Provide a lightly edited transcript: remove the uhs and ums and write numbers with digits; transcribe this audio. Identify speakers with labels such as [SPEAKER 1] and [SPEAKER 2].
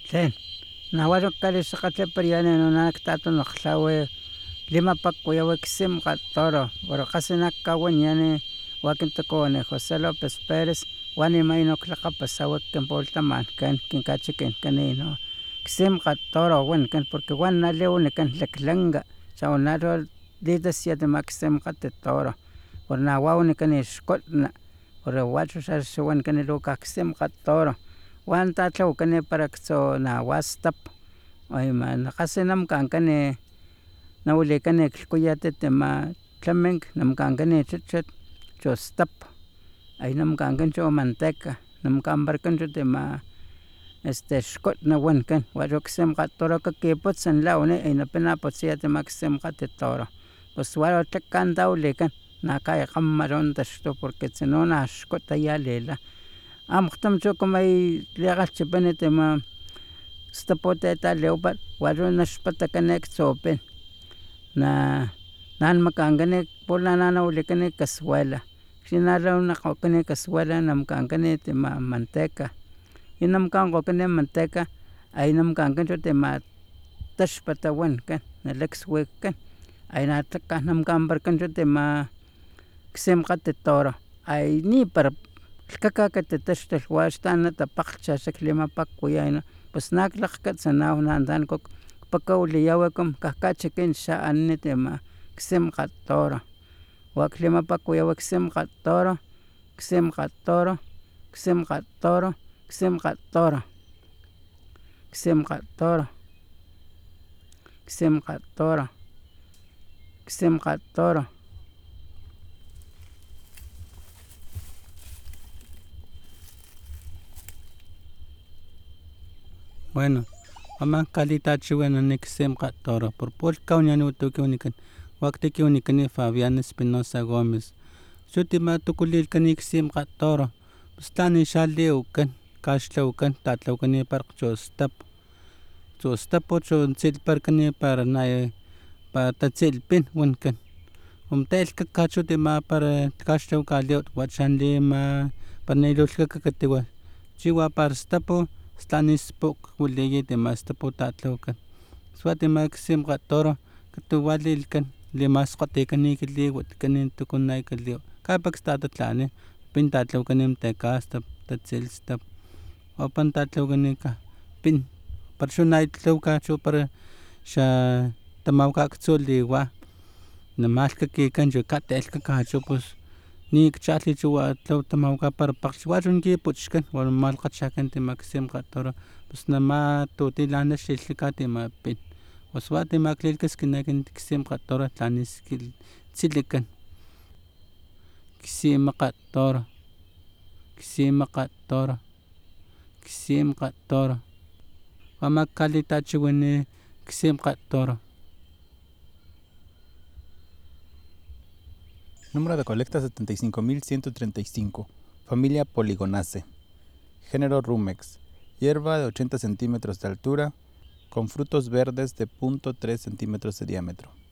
[SPEAKER 1] Tlen nahuatl calixakatlepariani nonactato nohtlaue limapacuiaui icsimca toro, pero casi nacauaniani huaquintocoani José López Pérez uan niman inoctlakapasaui quinpoltaman ken cachi ino icsimca toro uencan porque uan nali onican tlectlenca xa onaro desde macsimcati toro, uan nahuan onican ixcotna, pero uacho xaxohuanicani icsimca toro uan tlatlauacani para ictzonauastapo casi namocancani nauilicani ilcuiya tlaminc, namocancani chochotl chostapo, hay namocancancho manteca, namocanparcancho ixcotna uencan uan ocsimca toro quipotzin launi ino pinapotziya macsimcati toro, pos uan tleca tauilican nacah ayacamo marontexto porque tzinon axcota ya lela, amo ictomachi como liacalchipani istapotetlaleupa uan yon nechpatacani ictzopin, nimocancani nauilicani casvuela, xinacocani casvuela namocancani manteca, namocancocani manteca hay namocancancho texpata uencan nelicsuican hay tleca namocanparcancho icsimcati toro hay nipara ilcaca catitextol uan axtan notapaccha xiclimapacuia pos natlacatzi nahuan nicpacauiliaui como cachi xa icsimca toro uan climapacuiaui icsimca toro, icsimca toro, icsimca toro, icsimca toro, icsimca toro, icsimca toro, icsimca toro. Bueno amancalia nicsimca toro por polca oniutoquionican uactequiunicani Fabián Espinosa Gómez xotimatocolilcani icsimca toro pos tlan ixaliucan caxtlaucan tlatlaucani para chostapo, chostapo chotzilparcani para tatzilpin uencan omtelcaca para caxtlaucalia uan lima para niyolcaca chihua para stapo tlan ispocuiliya istapo tlatlaucan suatima icsimca toro catoualilcan limascoticani quiliuatcani toconaicolio capac tatatlani pin tlatlaucani tecastapo tetzilstapo opan tlatlaucani pin para xonaitlauca para xa tamauactzoliua nimalcaquican yocatelcaca pos nicchahli tamauaca para paxuan yipochcan uan malcachacan icsimca toro pos namatutilan xiltlicatepin pos maclilcasquinec icsimca toro tlan tzilican icsimca toro, icsimca toro, icsimca toro uan macalitachiuini icsimca toro.
[SPEAKER 2] Número de colecta 75,135. Familia Polygonaceae. Género Rumex. Hierba de 80 centímetros de altura, con frutos verdes de 0.3 centímetros de diámetro.